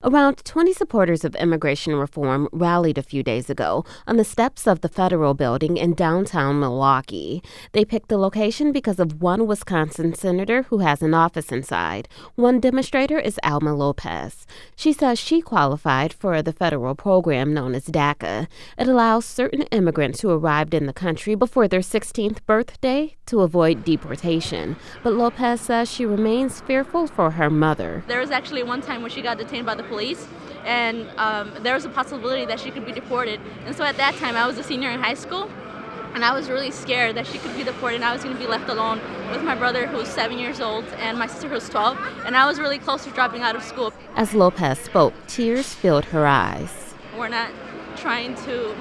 Around 20 supporters of immigration reform rallied a few days ago on the steps of the Federal Building in downtown Milwaukee. They picked the location because of one Wisconsin senator who has an office inside. One demonstrator is Alma Lopez. She says she qualified for the federal program known as DACA. It allows certain immigrants who arrived in the country before their 16th birthday to avoid deportation. But Lopez says she remains fearful for her mother. There was actually one time when she got detained by the police, and there was a possibility that she could be deported. And so at that time, I was a senior in high school, and I was really scared that she could be deported, and I was going to be left alone with my brother, who's 7 years old, and my sister, who's 12, and I was really close to dropping out of school. As Lopez spoke, tears filled her eyes. We're not trying to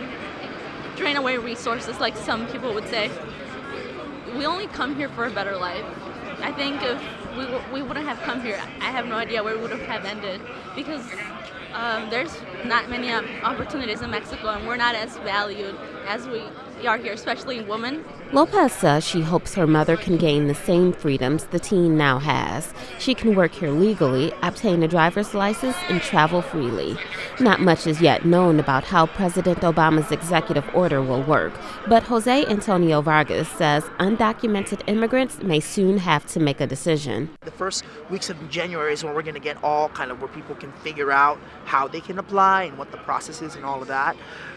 drain away resources like some people would say. We only come here for a better life. I think if we wouldn't have come here, I have no idea where we would have ended, because there's not many opportunities in Mexico, and we're not as valued as we are here, especially women. Lopez says she hopes her mother can gain the same freedoms the teen now has. She can work here legally, obtain a driver's license, and travel freely. Not much is yet known about how President Obama's executive order will work, but Jose Antonio Vargas says undocumented immigrants may soon have to make a decision. The first weeks of January is when we're going to get all kind of where people can figure out how they can apply and what the process is and all of that.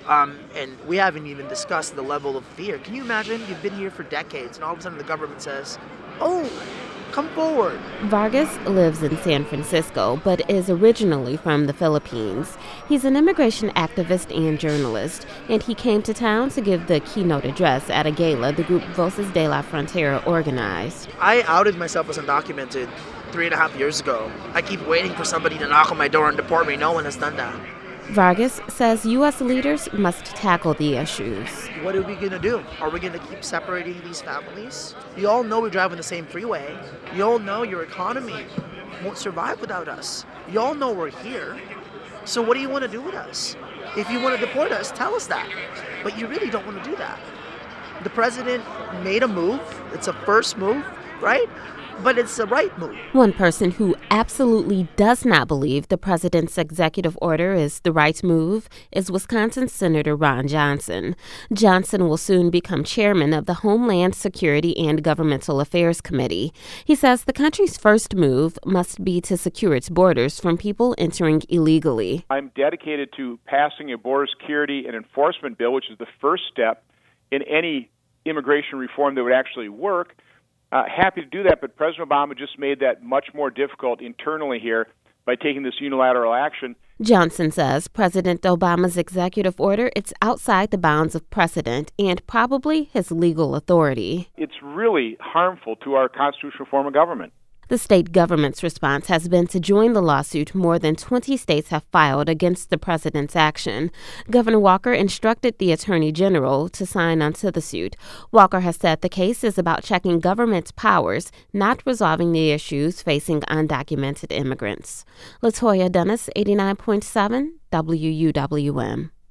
And we haven't even discussed the level of fear. Can you imagine? You've been here for decades, and all of a sudden the government says, "Oh, come forward." Vargas lives in San Francisco, but is originally from the Philippines. He's an immigration activist and journalist, and he came to town to give the keynote address at a gala the group Voces de la Frontera organized. I outed myself as undocumented 3.5 years ago. I keep waiting for somebody to knock on my door and deport me. No one has done that. Vargas says U.S. leaders must tackle the issues. What are we going to do? Are we going to keep separating these families? You all know we drive on the same freeway. You all know your economy won't survive without us. You all know we're here. So what do you want to do with us? If you want to deport us, tell us that. But you really don't want to do that. The president made a move. It's a first move, right? But it's the right move. One person who absolutely does not believe the president's executive order is the right move is Wisconsin Senator Ron Johnson. Johnson will soon become chairman of the Homeland Security and Governmental Affairs Committee. He says the country's first move must be to secure its borders from people entering illegally. I'm dedicated to passing a border security and enforcement bill, which is the first step in any immigration reform that would actually work. Happy to do that, but President Obama just made that much more difficult internally here by taking this unilateral action. Johnson says President Obama's executive order is outside the bounds of precedent and probably his legal authority. It's really harmful to our constitutional form of government. The state government's response has been to join the lawsuit more than 20 states have filed against the president's action. Governor Walker instructed the Attorney General to sign onto the suit. Walker has said the case is about checking government's powers, not resolving the issues facing undocumented immigrants. Latoya Dennis, 89.7 WUWM.